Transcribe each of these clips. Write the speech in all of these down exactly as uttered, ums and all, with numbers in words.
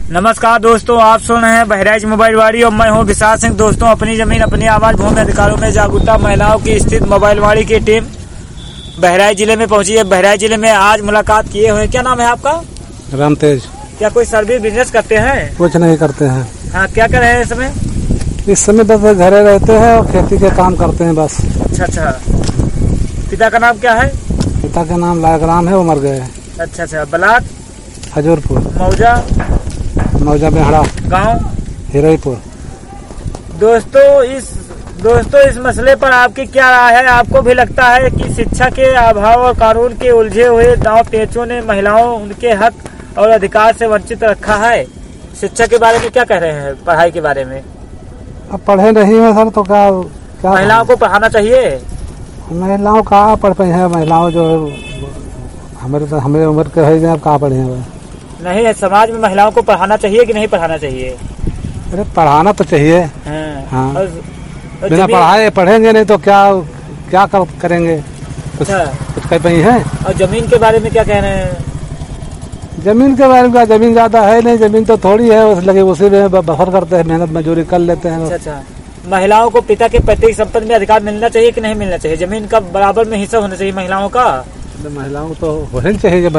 नमस्कार दोस्तों, आप सुन रहे हैं बहराइच मोबाइल वाड़ी और मैं हूं विशाल सिंह। दोस्तों, अपनी जमीन अपनी आवाज भूमि अधिकारों में जागरूकता महिलाओं की स्थित मोबाइल वाड़ी की टीम बहराइच जिले में पहुंची है। बहराइच जिले में आज मुलाकात किए हुए। क्या नाम है आपका? रामतेज। क्या कोई सर्विस बिजनेस करते हैं? कुछ नहीं करते हैं। हाँ, क्या कर रहे हैं इस समय? इस समय बस घरे रहते हैं और खेती के काम करते हैं बस। अच्छा अच्छा। पिता का नाम क्या है? पिता का नाम लायक राम है, वो मर गए। अच्छा अच्छा। ब्लाक? हजूरपुर। मौजा? मौजा बेहड़ा। गाँव? हिरईपुर। दोस्तों इस दोस्तों इस मसले पर आपकी क्या राय है? आपको भी लगता है कि शिक्षा के अभाव और कानून के उलझे हुए दांव पेचों ने महिलाओं उनके हक और अधिकार से वंचित रखा है? शिक्षा के बारे में क्या कह रहे हैं? पढ़ाई के बारे में? अब पढ़े नहीं है सर, तो क्या क्या महिलाओं को पढ़ाना चाहिए? महिलाओं कहाँ पढ़ पाई है? महिलाओं जो हमारे तो हमारे उम्र के है, अब कहाँ पढ़े हैं? नहीं, समाज में महिलाओं को पढ़ाना चाहिए कि नहीं पढ़ाना चाहिए? अरे पढ़ाना तो चाहिए। हाँ, हाँ। और, और बिना पढ़ाए पढ़ेंगे नहीं तो क्या क्या कर, करेंगे? कुछ अच्छा। कुछ कह पाई है? और जमीन के बारे में क्या कह रहे हैं? जमीन के बारे में जमीन ज्यादा है नहीं, जमीन तो थोड़ी है, उस लगे उसी में बफर करते हैं, मेहनत मजदूरी कर लेते हैं। अच्छा अच्छा। महिलाओं को पिता के पैतृक संपत्ति में अधिकार मिलना चाहिए कि नहीं मिलना चाहिए? जमीन का बराबर में हिस्सा होना चाहिए महिलाओं का? महिलाओं को तो होना चाहिए। जब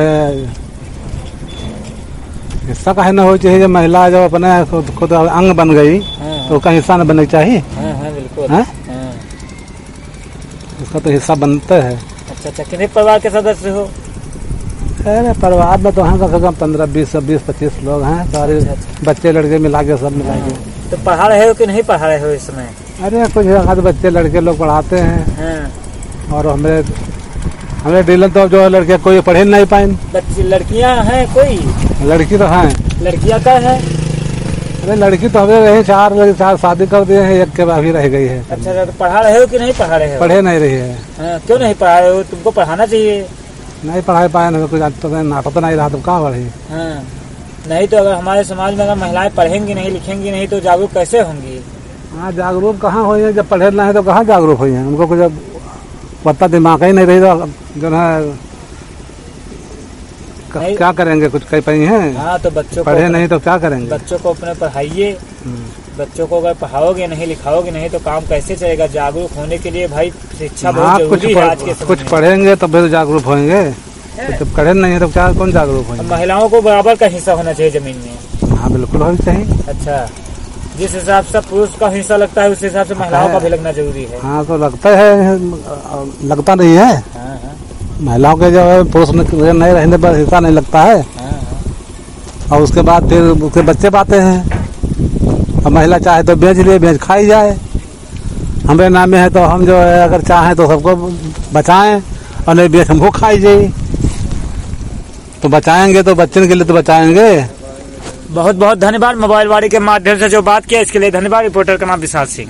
हिस्सा का है ना हो चाहिए। जब महिला जब अपने खुद, खुद अंग बन गई तो उसका हिस्सा न बनना चाहिए? हाँ हाँ बिल्कुल। हाँ? हाँ। उसका तो हिस्सा बनता है। अच्छा अच्छा। कितने परिवार के सदस्य हो? अरे परिवार में तो हैं कम से कम पंद्रह बीस बीस पच्चीस लोग हैं सारे। अच्छा, अच्छा। बच्चे लड़के मिला के सब मिला के। तो पढ़ा रहे हो कि नहीं पढ़ा रहे हो इस समय? अरे कुछ आध बच्चे लड़के लोग पढ़ाते हैं। हाँ। और हमें हमें डीलर तो जो लड़के कोई पढ़े नहीं पाए। बच्ची लड़कियां हैं कोई? लड़की तो हैं। लड़कियां क्या है? अरे लड़की तो हमें रहे चार चार शादी कर दिए हैं, एक के बाद भी रह गई है। अच्छा, तो पढ़ा रहे हो कि नहीं पढ़ा रहे हो? पढ़े नहीं रही है। हाँ, क्यों नहीं पढ़ा रहे हो? तुमको पढ़ाना चाहिए। नहीं पढ़ाई पाए ना, कुछ तो नाटक तो नहीं रहा, तो कहाँ पढ़ी? हाँ। नहीं तो अगर हमारे समाज में अगर महिलाएं पढ़ेंगी नहीं लिखेंगी नहीं तो जागरूक कैसे होंगी? हाँ, जागरूक कहाँ हुई है? जब पढ़े नहीं तो कहाँ जागरूक हुई है? उनको कुछ पता दिमाग ही नहीं रही तो जो है क्या करेंगे? कुछ कह पाई है? हाँ, तो बच्चों पढ़े को नहीं तो क्या करेंगे? बच्चों को अपने पढ़ाइए। बच्चों को अगर पढ़ाओगे नहीं लिखाओगे नहीं तो काम कैसे चलेगा? जागरूक होने के लिए भाई शिक्षा बहुत हाँ, जरूरी है आज के समय कुछ में। पढ़ेंगे तो फिर जागरूक होंगे। जब पढ़े नहीं है तो क्या कौन जागरूक होंगे? महिलाओं को बराबर का हिस्सा होना चाहिए जमीन में? हाँ बिल्कुल होना चाहिए। अच्छा, जिस हिसाब से पुरुष का हिस्सा लगता है उस हिसाब से महिलाओं का भी लगना जरूरी है। हाँ तो लगता है, लगता नहीं है। हाँ हाँ। महिलाओं के जो है पुरुष नहीं रहने पर हिस्सा नहीं लगता है। हाँ हाँ। और उसके बाद फिर उसके बच्चे पाते हैं। और महिला चाहे तो बेच ले, बेच खाई जाए। हमारे नाम में है तो हम जो है अगर चाहें तो सबको बचाएं और नहीं बेच हमको खाई जाए। तो बचाएंगे तो बच्चन के लिए तो बचाएंगे। बहुत बहुत धन्यवाद। मोबाइल वाड़ी के माध्यम से जो बात किया इसके लिए धन्यवाद। रिपोर्टर का नाम विशाल सिंह।